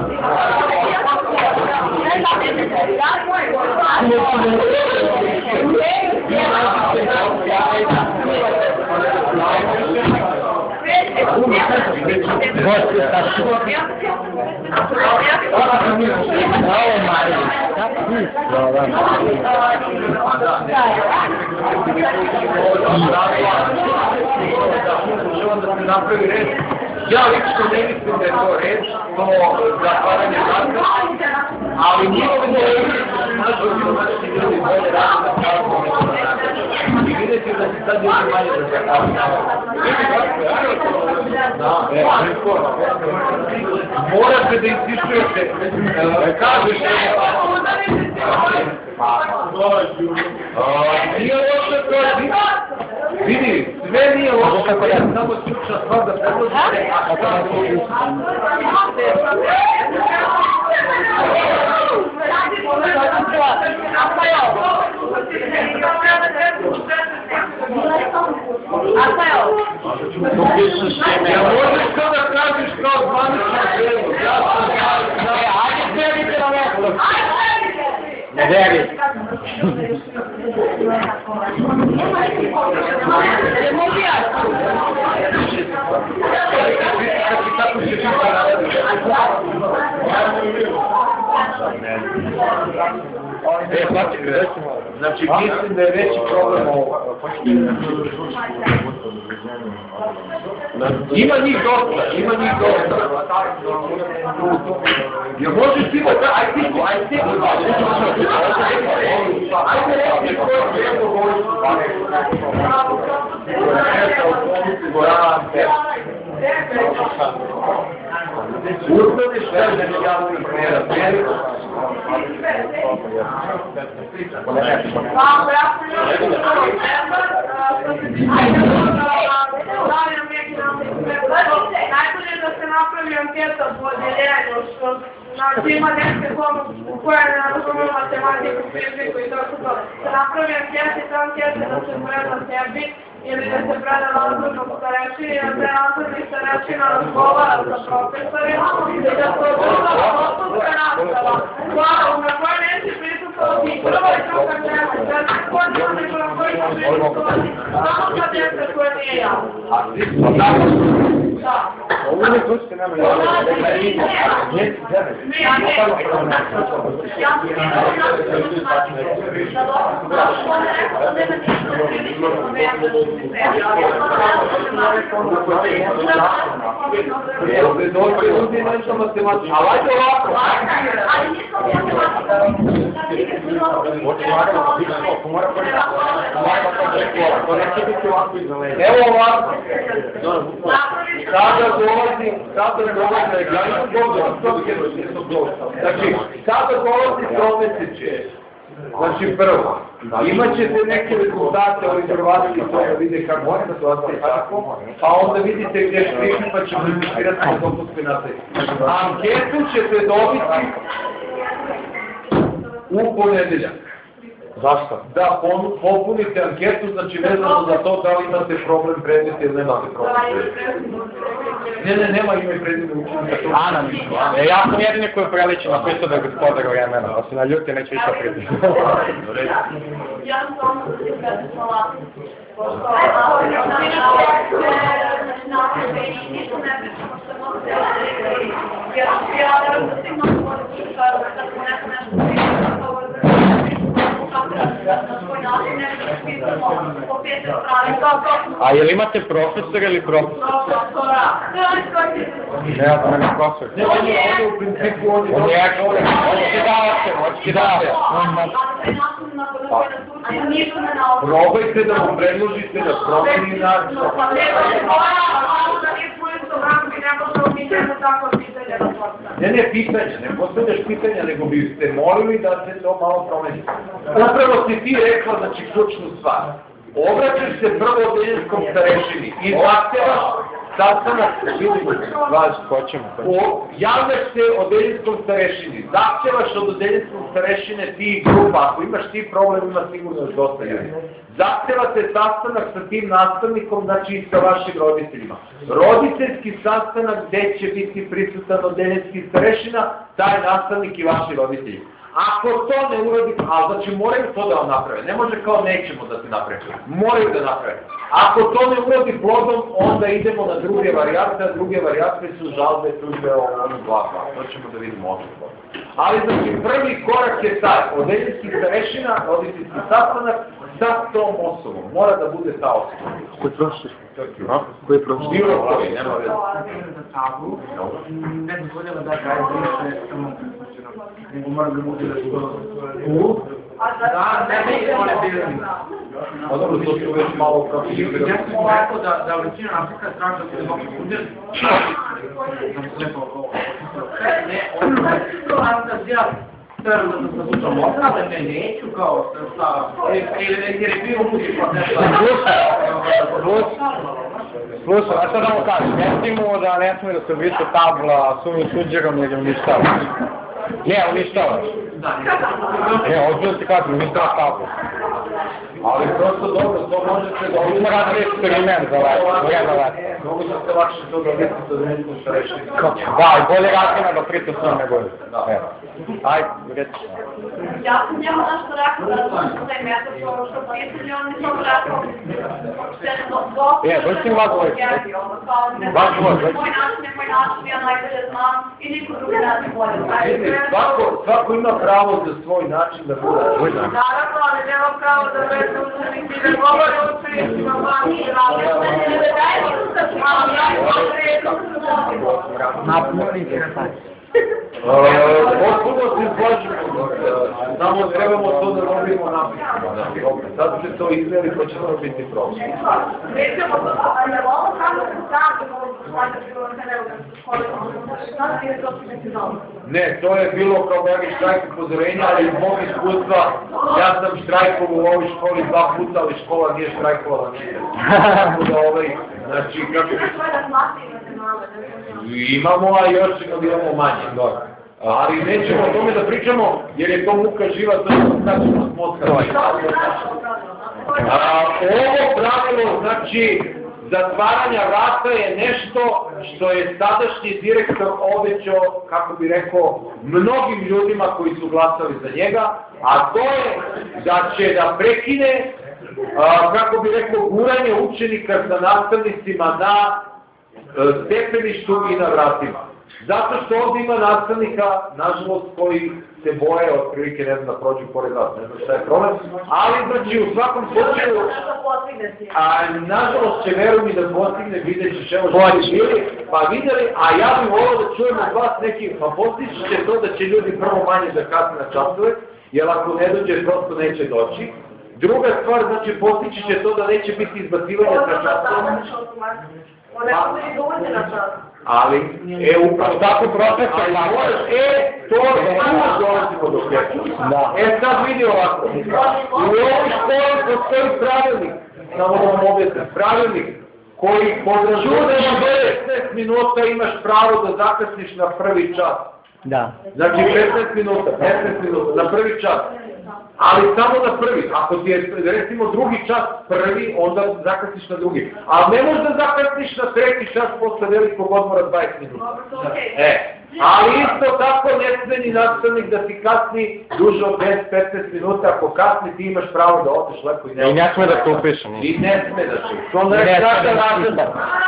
S2: Ja lično ne mislim da je to reč, to zatvaranje vrata, ali mislim da je naš ozbiljnosti ljudi bolje radi da pravo i vidjeti da se sad ljudi manje da zakavaju. Morate da insistujete, kažeš nije loše to, vidi, sve nije loše, samo ključna stvar da predložite, a šta je to? Ja možeš to da kažeš kao zvaničan predlog, ja sam da... Ajde, sedite na mesto!
S1: Ne veri.
S2: Znači, mislim da je veći problem ovo. Ima njih dosta, ima njih dosta. Ja možeš ti da da, aj ti, aj ti, ajde reći koji je preko vojstvo. Urbaniš veženi javni primjera.
S4: Najbolje da se napravi anketa po odjeljenju, što znači ima neke u koje ne razumiju matematiku, fiziku i tako to. Se napravi anketa i ta anketa da se preda sebi ili da se preda razvodnog starečina i da se razvodnih starečina razgovara sa profesorima i da se održava postupka nastava. Na koje neće prisutovati prva i druga tema, da se kodima nego na koji će prisutovati samo za djeca koje nije javno. Da.
S2: Ovo ne kućite nama javno. Dođe ljudi nešto matematički. Ali ajde ovako. Evo ovako. Sada dolazim, sada dolazim, ja nisam dobro, znači, sada dolazi tromesečje. Znači prvo, imaćete neke rezultate ovih Hrvatski to da vide kako je situacija i tako, pa onda vidite gdje štrišni pa ćemo izbirati na dopustke na te. Anketu ćete dobiti u ponedeljak. Zašto? Da popunite anketu, znači vezano za to da li imate problem predmeta ili nemate problem predmeta. Ne, ne, nema ime i prezime učenika.
S1: Ana mi. E, ja sam jedini koji je preliči napisao da je gospodar vremena, pa se na ljuti neće više priti.
S4: Ja sam ono da se predstavila, pošto napiše i ništa ne pričamo što mogu da je, jer ja verujem da svi mnogo vode slušaju, da smo neko nešto pričamo, to je na svoj način nešto pisamo po pete strane.
S1: A je li imate profesor ili profesor?
S4: Profesora.
S1: Ne, ja sam ne profesor.
S2: Ne, on je u principu, on je...
S1: On je ekspert, hoćete davate, hoćete davate.
S2: Probajte da mu predložite da promeni način. Ne, ne, pitanja, ne postavljaš pitanja, nego biste molili da se to malo promeni. Upravo si ti rekla, znači, ključnu stvar. Obraćaš se prvo odeljenskom starešini i zahtevaš sastanak, vidimo,
S1: Vaš, hoćemo.
S2: javljaš se odeljenskom starešini, zahtevaš od odeljenskog starešine ti grupa, ako imaš ti problem, ima sigurno još dosta ljudi. Zahtevate sastanak sa tim nastavnikom, znači i sa vašim roditeljima. Roditeljski sastanak gde će biti prisutan odeljenski starešina, taj nastavnik i vaši roditelji. Ako to ne uradi, a znači moraju to da vam naprave, ne može kao nećemo da se naprave, moraju da naprave. Ako to ne uradi plodom, onda idemo na druge varijante, a druge varijante su žalbe, tužbe, ono, bla, bla, to ćemo da vidimo odlično. Ali znači prvi korak je taj, odeljenski starešina, roditeljski sastanak sa tom osobom, mora da bude ta osoba.
S3: Ko je profesor? Ko je profesor?
S2: Bilo koji, nema veze.
S5: Ne dozvoljava da ga izviše samo nego mora da bude da što... Da, ne bi one bili.
S2: Pa dobro, to su već malo profesionalni.
S5: Ja sam rekao da većina Afrika traži da se dobro udjeli. Sam se lepo ovo. Ne, ono da ja stvarno da sam zavučao možda, da me neću kao sa... Jer je bio muzičko nešto...
S1: Slušaj, a sad da mu kažem, recimo da ne smije da se više tabla sumnju suđerom jer je uništavaš. Ne, uništavaš. Ne, ozbiljno ti kažem, uništavaš tablu.
S2: Ali prosto dobro, to možete da...
S1: Ima radni eksperiment za leto, vreme leto.
S2: Mogu da se lakše to da vidite da nekom starešini.
S1: Da, i bolje razina da priča s njim nego je. Ajde, reći.
S4: Ja sam njemu nešto rekao da sam taj metod što pisali, on mi sam rekao
S1: Je, doći im vas vojt. Vas vojt, već.
S4: Moj način je moj način, ja najbolje znam i niko drugi ne zna bolje.
S2: Svako ima pravo za svoj način da bude.
S4: Naravno, ali nema pravo da bez učenik i da govori učenicima vani i radi.
S3: Napunite na taj.
S2: Potpuno se slažemo, samo trebamo to da robimo napisano. Sad se to izmeri, pa će to biti problem.
S4: Recimo, ali ovo kako se stavljamo u
S2: Ne, to je bilo kao neki štrajk upozorenja, ali iz mog iskustva, ja sam štrajkovao u ovoj školi dva puta, ali škola nije štrajkovala nije. Tako da ovaj, znači, kako... Imamo, a još imamo manje. Ali nećemo o tome da pričamo, jer je to muka živa, to je značajnost mozga. Ovo pravilo, znači, zatvaranja vrata je nešto što je sadašnji direktor obećao, kako bi rekao, mnogim ljudima koji su glasali za njega, a to je da će da prekine, kako bi rekao, guranje učenika sa nastavnicima na stepeništu i na vratima. Zato što ovdje ima nastavnika, nažalost, koji se boje, otprilike ne znam da prođu pored vas, ne znam šta je problem, ali znači u svakom slučaju, a nažalost će verujem i da postigne, vidjet ćeš evo što je bili, pa vidjeli, a ja bih volio da čujem od vas neki, pa postići će to da će ljudi prvo manje da kasne na časove, jer ako ne dođe, prosto neće doći. Druga stvar, znači postići će to da neće biti izbacivanja sa časova. Ali, e, upravo tako profesor, e, to je, tu dolazimo do kreća. E, sad vidi ovako, u ovoj školi postoji pravilnik, samo da vam objasnim, pravilnik koji podrazumeva devetnaest minuta imaš pravo da zakasniš na prvi čas.
S3: Da.
S2: Znači petnaest minuta, petnaest minuta, na prvi čas. Ali samo na prvi, ako ti je recimo drugi čas prvi, onda zakasniš na drugi. Ali ne možeš da zakasniš na treći čas posle velikog odmora dvadeset minuta. E, ali isto tako ne sme ni nastavnik da ti kasni duže od deset do petnaest minuta, ako kasni ti imaš pravo da odeš lepo i ne.
S1: I ne sme da te upiše.
S2: I ne sme da se. Onda je kratka razreda.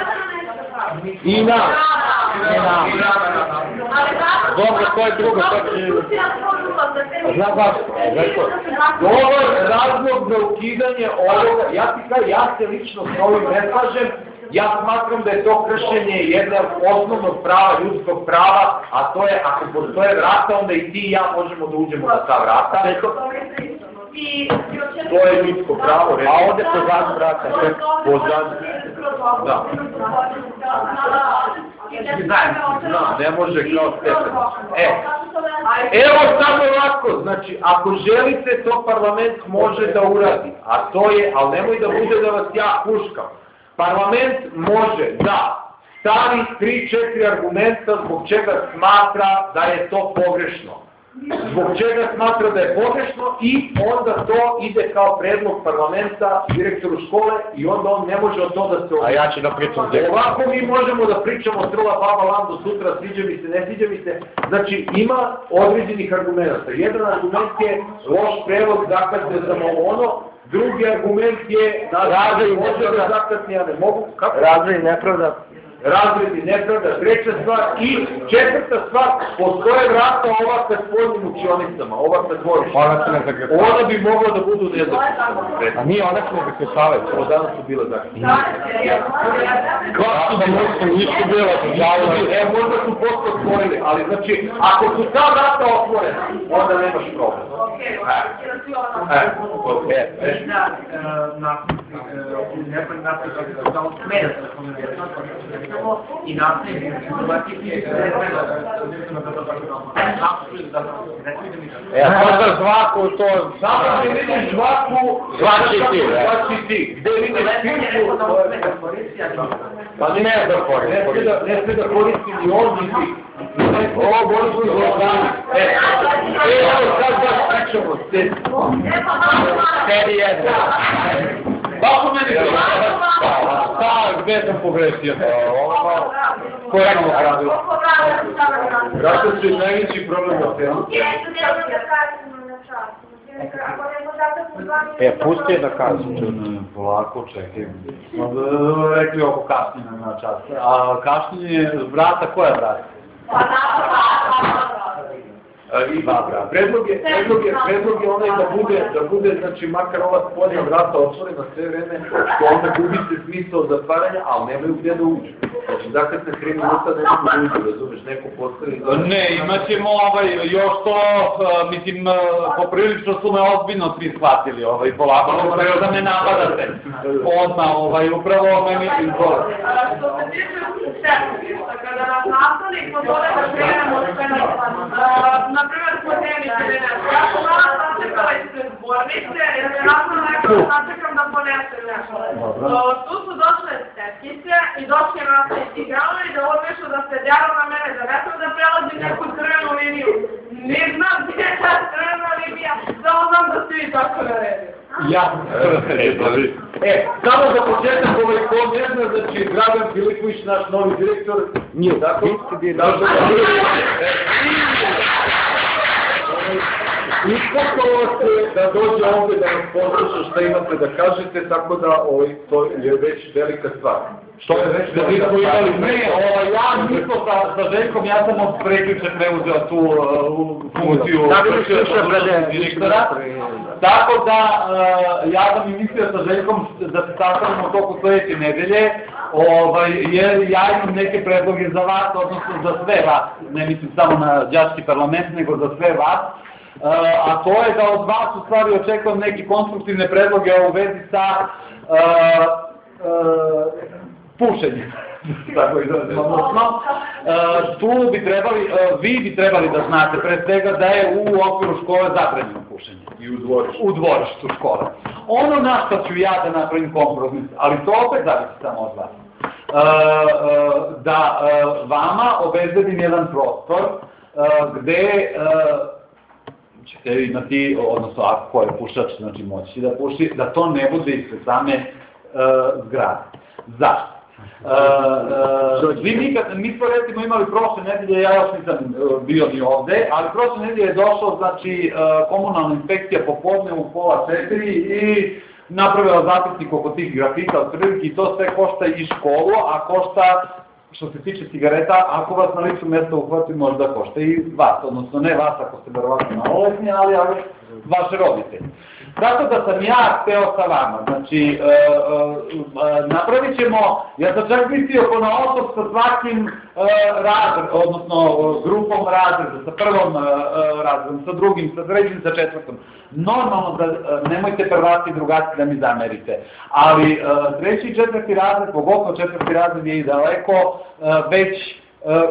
S2: I na. I na.
S1: Dobro, to je drugo, to će...
S2: Zna baš, rekao, dobar razlog za ukidanje ovoga, ja ti kažem, ja se lično s ovim ne slažem, ja smatram da je to kršenje jednog osnovnog prava, ljudskog prava, a to je, ako postoje vrata, onda i ti i ja možemo da uđemo na ta vrata. To je ljudsko pravo, a ovdje pozad vrata, pozad, da. Ne može kao stepen. E, evo samo ovako, znači, ako želite, to parlament može da uradi, a to je, ali nemoj da bude da vas ja puškam. Parlament može da stavi tri četiri argumenta zbog čega smatra da je to pogrešno. Zbog čega smatra da je pogrešno i onda to ide kao predlog parlamenta direktoru škole i onda on ne može od to da se...
S1: A ja ću da pričam gdje.
S2: Ovako mi možemo da pričamo trla baba lando sutra, sviđa mi se, ne sviđa mi se. Znači ima određenih argumenta. Jedan argument je loš prevod, zakasne samo ono. Drugi argument je razvoj može da zakasne, ja ne mogu.
S3: Razvoj nepravda.
S2: Razred i nepravda, treća stvar i četvrta stvar, postoje vrata ova kad svojim učionicama, ova kad dvorišta.
S1: Ona se ne zagrešava.
S2: Ona bi mogla da budu nezagrešava.
S1: A nije, ona se ne zagrešava.
S2: Od danas su bile zagrešava.
S1: Kako da možda nisu bila zagrešava?
S2: E, možda su posle otvorili, ali znači, ako su ta vrata otvorena, onda nemaš problem. E, ok.
S5: I nastavnik
S1: E, a to za žvaku, to...
S2: Samo da vidiš žvaku,
S1: Žvači ti, ne?
S2: žvači ti. Gde vidiš pišu, pa ne da koristi. Ne sve da koristi ni on, ni ti. Ovo bolje su zlogani. E, evo sad baš pričamo.
S1: Sedi jedno.
S2: Kako meni to?
S1: Šta, gde sam pogrešio? Korektno radio.
S2: Vrata su i najveći problem na temu.
S1: E, pusti je da kažem.
S3: Polako, čekaj. Rekli oko kašnjenja na čas. A kašnjenje, vrata, koja vrata?
S2: I predlog je, predlog je, predlog je onaj da bude, da bude, znači, makar ova spodnja vrata otvorena sve vreme, što onda gubi se smisao zatvaranja, ali nemaju gdje da uđu. Znači, dakle, na tri minuta ne mogu da uđu, razumeš, neko postavi...
S3: Ne, imat ćemo ovaj, još to, mislim, poprilično su me ozbiljno svi shvatili, ovaj, polako, preo da me napadate. Odmah, ovaj, upravo meni izvore.
S4: Što se tiče šefovista, kada nas nastavnik pozove da krenemo od penalna, na primjer, smo tenice, ja sam nas sačekala ispred zbornice, jer je razno nekako sačekam da ponesem nešto. Tu su došle tetkice i došli nastavnici igrali da odvešu da se djelo na mene, da ne sam da prelazim neku crvenu liniju. Ne znam gdje je ta crvena linija, samo znam da ste vi tako naredili.
S2: Ja, e, samo za početak ovaj ko ne zna, znači Dragan Filipović, naš novi direktor, nije tako? Ispoštovalo se da dođe ovdje da nas posluša šta imate da kažete, tako da ovaj, to je već velika stvar. Što je već velika stvar?
S3: Ne, ovaj, ja nismo sa, sa Željkom, ja sam od prekjuče preuzeo tu uh, funkciju direktora. Tako da, uh, ja sam i mislio sa Željkom da se sastavimo toku sljedeće nedelje, ovaj, jer ja imam neke predloge za vas, odnosno za sve vas, ne mislim samo na đački parlament, nego za sve vas. Uh, a to je da od vas u stvari očekujem neke konstruktivne predloge u vezi sa uh, uh, pušenjem. Tako izrazim, odnosno, uh, tu bi trebali, uh, vi bi trebali da znate pre svega da je u okviru škole zabranjeno pušenje.
S2: I u dvorištu.
S3: U dvorištu škole. Ono na što ću ja da napravim kompromis, ali to opet zavisi samo od vas. Uh, uh, da uh, vama obezbedim jedan prostor gde ćete imati, odnosno ako je pušač, znači moći da puši, da to ne bude ispred same zgrade. Zašto? Vi nikad, mi smo recimo imali prošle nedelje, ja još nisam bio ni ovde, ali prošle nedelje je došao, znači, komunalna inspekcija popodne u pola četiri i napravila zapisnik oko tih grafita od prilike i to sve košta i školu, a košta, što se tiče cigareta, ako vas na licu mesta uhvati, možda košta i vas, odnosno ne vas ako ste verovatno maloletni, ali vaše roditelje. Tako da sam ja hteo sa vama, znači, napravit ćemo, ja sam čak mislio po na osob sa svakim razredom, odnosno grupom razreda, sa prvom razredom, sa drugim, sa trećim, sa četvrtom. Normalno da nemojte prvaci i drugaci da mi zamerite, ali treći i četvrti razred, pogotovo četvrti razred je i daleko već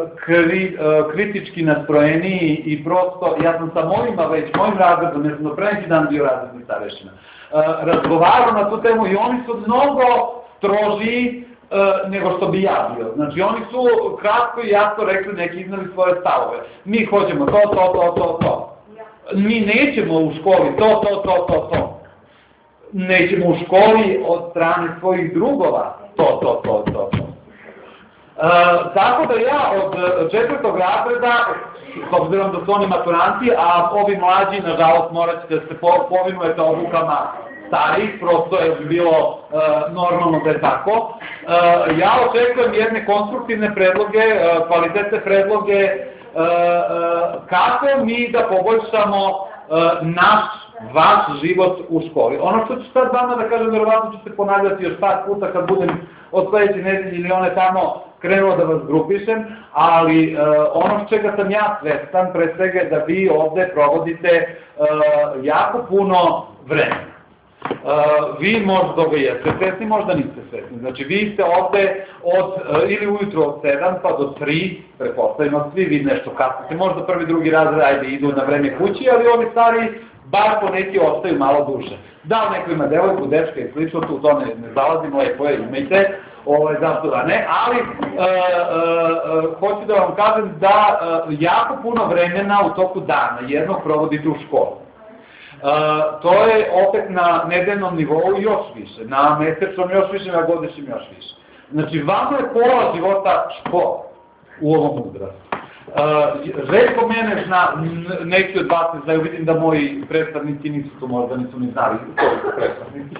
S3: kritički nastrojeniji i prosto, ja sam sa mojima već, mojim razredom, jer sam do pre neki dan bio razredni starešina, razgovarao na tu temu i oni su mnogo strožiji nego što bi ja bio. Znači, oni su kratko i jasno rekli, neki iznali svoje stavove. Mi hoćemo to, to, to, to, to. Mi nećemo u školi to, to, to, to, to. Nećemo u školi od strane svojih drugova to, to, to, to, to. Uh, tako da ja od četvrtog razreda, s obzirom da su oni maturanti, a ovi mlađi, nažalost, morat ćete da se po, povinujete obukama starih, prosto je bilo uh, normalno da je tako. Uh, ja očekujem jedne konstruktivne predloge, uh, kvalitetne predloge, uh, uh, kako mi da poboljšamo uh, naš, vaš život u školi. Ono što ću sad vama da kažem, verovatno ću se ponavljati još par puta kad budem od sledeće nedelje ili one tamo krenuo da vas grupišem, ali uh, ono čega sam ja svestan, pre svega je da vi ovde provodite uh, jako puno vremena. Uh, vi možda toga jeste svesni, možda niste svesni. Znači, vi ste ovde od, uh, ili ujutro od sedam pa do tri, prepostavimo, svi vi nešto kasnite, možda prvi, drugi razred, ajde, idu na vreme kući, ali oni stari, bar po neki ostaju malo duže. Da, neko ima devojku, dečka i slično, tu to ne, ne zalazim, lepo je, imajte, ovaj, zašto da ne, ali e, e, e, hoću da vam kažem da e, jako puno vremena u toku dana jednog provodite u školu. E, to je opet na nedeljnom nivou još više, na mesečnom još više, na godišnjem još više. Znači, vama je pola života škola u ovom uzrastu. Uh, Željko mene zna, neki od vas ne znaju, vidim da moji predstavnici nisu to možda, nisu ni znali koji su predstavnici.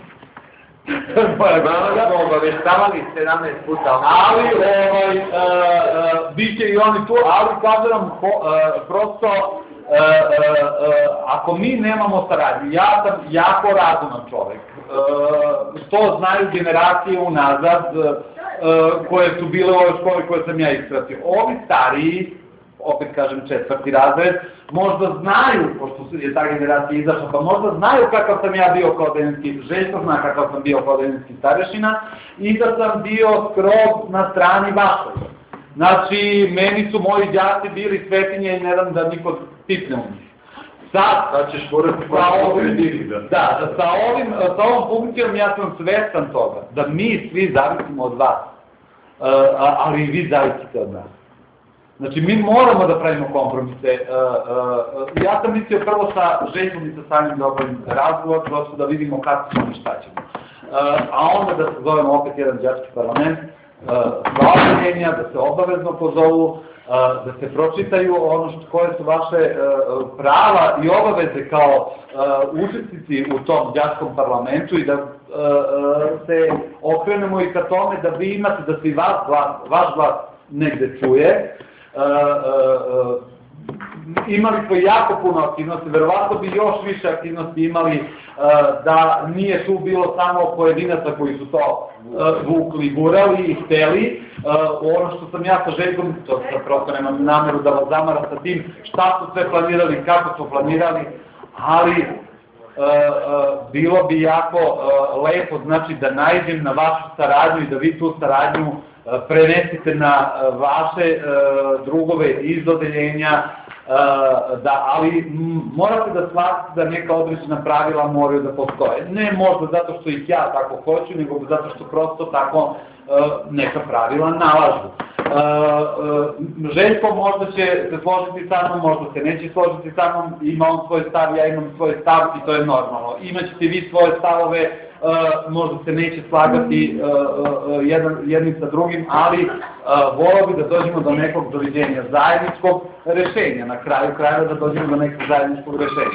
S5: Hvala smo obaveštavali sedamnaest puta.
S3: Ali, ovaj, uh, uh, bit će i oni tu, ali kažem vam, uh, prosto, uh, uh, uh, ako mi nemamo saradnju, ja sam jako razuman čovek, uh, to znaju generacije unazad, uh, koje su bile u ovoj školi koje sam ja ispratio. Ovi stariji, opet kažem četvrti razred, možda znaju, pošto je ta generacija izašla, pa možda znaju kakav sam ja bio kao deninski, Željko zna kakav sam bio kao deninski starešina i da sam bio skroz na strani vašoj. Znači, meni su moji đaci bili svetinje i ne dam da niko tipne u njih. Sad,
S2: sad ćeš morati
S3: sa ovim, da, sa, ovim, sa ovom funkcijom ja sam svestan toga, da mi svi zavisimo od vas, uh, ali i vi zavisite od nas. Znači, mi moramo da pravimo kompromise. Uh, uh, ja sam mislio prvo sa Željkom i sa Sanjom da obavim razgovor, prosto da vidimo kako ćemo i šta ćemo. Uh, a onda da se zovemo opet jedan đački parlament, sva odeljenja, da se obavezno pozovu, uh, da se pročitaju ono što, koje su vaše uh, prava i obaveze kao uh, učesnici u tom đačkom parlamentu i da uh, uh, se okrenemo i ka tome da vi imate, da se i vaš glas, vaš glas negde čuje. Uh, uh, uh, imali smo jako puno aktivnosti, verovatno bi još više aktivnosti imali uh, da nije tu bilo samo pojedinaca koji su to uh, vukli, gurali i hteli. Uh, ono što sam ja sa Željkom, to sam prosto nemam nameru da vas zamara sa tim šta su sve planirali, kako su planirali, ali uh, uh, bilo bi jako uh, lepo, znači da naiđem na vašu saradnju i da vi tu saradnju prenesite na vaše uh, drugove iz odeljenja, uh, da, ali m, morate da shvatite da neka određena pravila moraju da postoje. Ne možda zato što ih ja tako hoću, nego zato što prosto tako uh, neka pravila nalažu. Željko možda će se složiti sa mnom, možda se neće složiti sa mnom, ima on svoj stav, ja imam svoj stav i to je normalno. Imaćete vi svoje stavove, možda se neće slagati jednim sa drugim, ali volao bi da dođemo do nekog doviđenja, zajedničkog rešenja, na kraju krajeva da dođemo do nekog zajedničkog rešenja.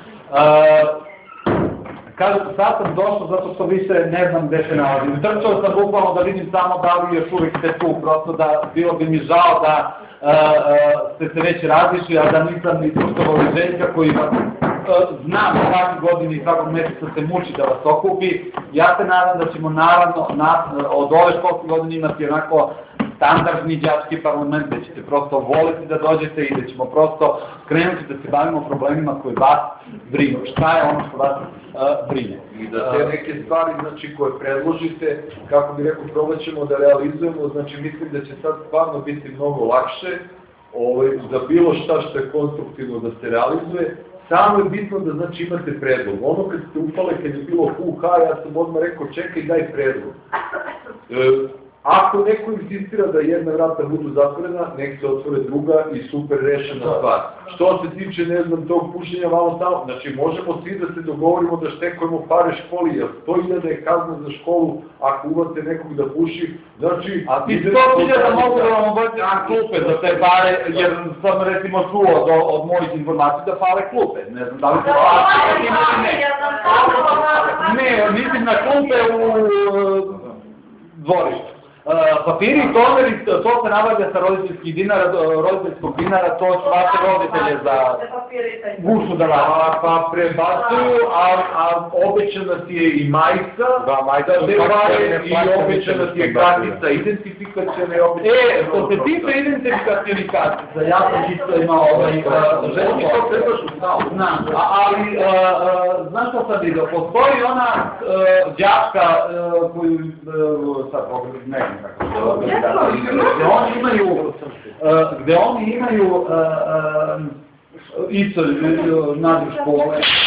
S3: Kažem, sad sam došao zato što više ne znam gde se nalazim. Trčao sam bukvalno da vidim samo da li još uvijek ste tu, prosto da bilo bi mi žao da ste se već razišli, a da nisam ni slušao Željka koji vas znam svaki godin i svakog mjeseca se muči da vas okupi. Ja se nadam da ćemo naravno od ove školske godine imati onako standardni đački parlament, gde ćete prosto voliti da dođete i da ćemo prosto krenuti da se bavimo problemima koji vas brinu. Šta je ono što vas brine?
S2: I da te neke stvari, znači, koje predložite, kako bi rekao, probat ćemo da realizujemo, znači, mislim da će sad stvarno biti mnogo lakše za bilo šta što je konstruktivno da se realizuje. Samo je bitno da, znači, imate predlog. Ono kad ste upale, kad je bilo hu-ha, ja sam odmah rekao, čekaj, daj predlog. Ako neko insistira da jedna vrata budu zatvorena, nek se otvore druga i super rešena stvar. Što se tiče, ne znam, tog pušenja malo tamo, znači možemo svi da se dogovorimo da štekujemo pare školi, jer sto hiljada je kazna za školu ako uvate nekog da puši, znači...
S3: A ti sto hiljada mogu da vam obavite klupe za te pare, jer sam recimo čuo od mojih informacija da pare klupe, ne znam da li se pare ili ne. Ne, mislim na klupe u dvorištu. Papiri i toneri, to se nabavlja sa roditeljskog dinara, roditeljskog dinara, to su vaše roditelje za gušu da radi.
S2: Pa prebacuju, a obećana ti je i majica, i obećana ti je kartica identifikacijona i obećana...
S3: E, što se tiče identifikacijnih kartica, ja sam isto imao ovaj...
S2: Želim to trebaš u stavu.
S3: Znam, ali znaš što sam vidio, postoji ona đačka koju sad pogledam, ne znam kako se ovo gde oni imaju, gde oni imaju isto naziv škole.